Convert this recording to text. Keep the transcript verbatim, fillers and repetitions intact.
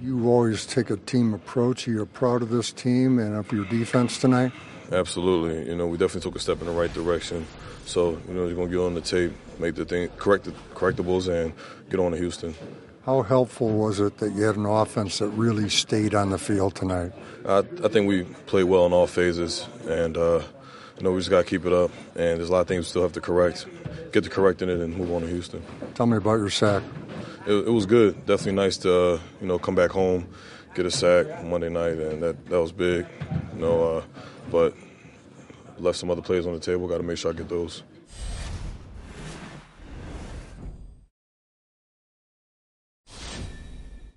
You always take a team approach. Are you proud of this team and of your defense tonight? Absolutely. You know, we definitely took a step in the right direction. So, you know, you're going to get on the tape, make the thing, correct the correctables, and get on to Houston. How helpful was it that you had an offense that really stayed on the field tonight? I, I think we played well in all phases, and, uh, you know, we just got to keep it up. And there's a lot of things we still have to correct, get to correcting it, and move on to Houston. Tell me about your sack. It, it was good. Definitely nice to, uh, you know, come back home, get a sack Monday night, and that, that was big. You know, uh, but left some other plays on the table. Got to make sure I get those.